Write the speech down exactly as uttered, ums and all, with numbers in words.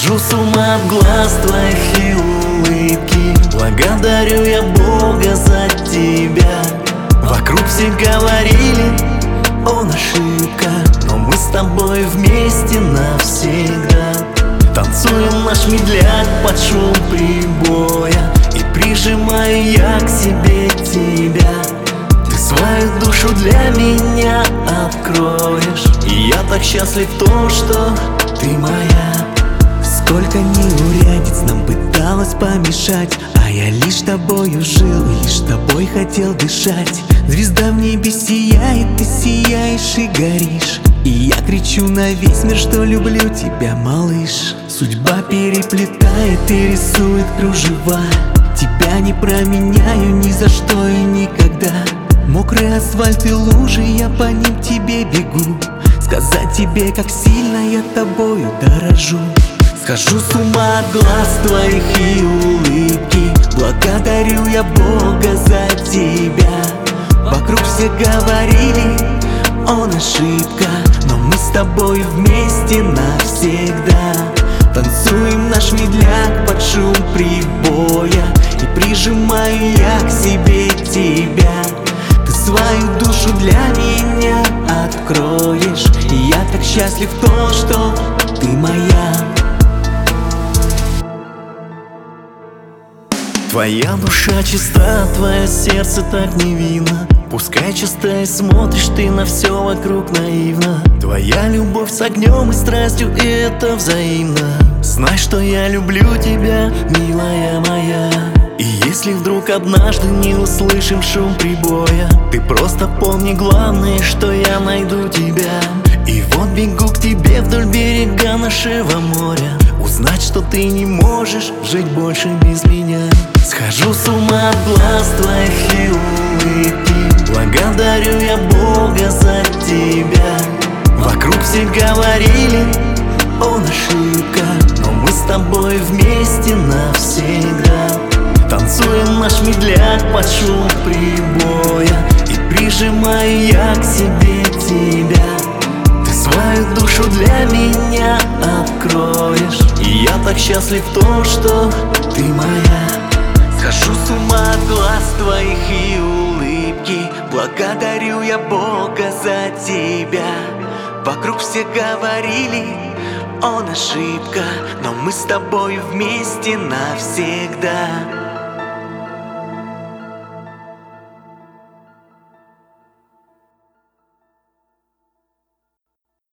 Схожу с ума от глаз твоих и улыбки. Благодарю я Бога за тебя. Вокруг все говорили, он ошибка, но мы с тобой вместе навсегда. Танцуем наш медляк под шум прибоя, и прижимаю я к себе тебя. Ты свою душу для меня откроешь, и я так счастлив в том, что ты моя. Сколько неурядиц нам пыталось помешать, а я лишь тобою жил, лишь тобой хотел дышать. Звезда в небе сияет, ты сияешь и горишь, и я кричу на весь мир, что люблю тебя, малыш. Судьба переплетает и рисует кружева, тебя не променяю ни за что и никогда. Мокрый асфальт и лужи, я по ним тебе бегу, сказать тебе, как сильно я тобою дорожу. Схожу с ума от глаз твоих и улыбки. Благодарю я Бога за тебя. Вокруг все говорили, он ошибка, но мы с тобой вместе навсегда. Танцуем наш медляк под шум прибоя, и прижимаю я к себе тебя. Ты свою душу для меня откроешь, и я так счастлив в том, что ты моя. Твоя душа чиста, твое сердце так невинно. Пускай чисто и смотришь ты на все вокруг наивно. Твоя любовь с огнем и страстью, и это взаимно. Знай, что я люблю тебя, милая моя. И если вдруг однажды не услышим шум прибоя, ты просто помни главное, что я найду тебя. И вот бегу к тебе вдоль берега нашего моря, узнать, что ты не можешь жить больше без меня. Схожу с ума от глаз твоих и улыбки. Благодарю я Бога за тебя. Вокруг все говорили, он ошибка, но мы с тобой вместе навсегда. Танцуем наш медляк под шум прибоя, и прижимаю я к себе тебя. Ты свою душу для меня откроешь, и я так счастлив в том, что ты моя. Схожу с ума от глаз твоих и улыбки. Благодарю я Бога за тебя. Вокруг все говорили, он ошибка, но мы с тобой вместе навсегда.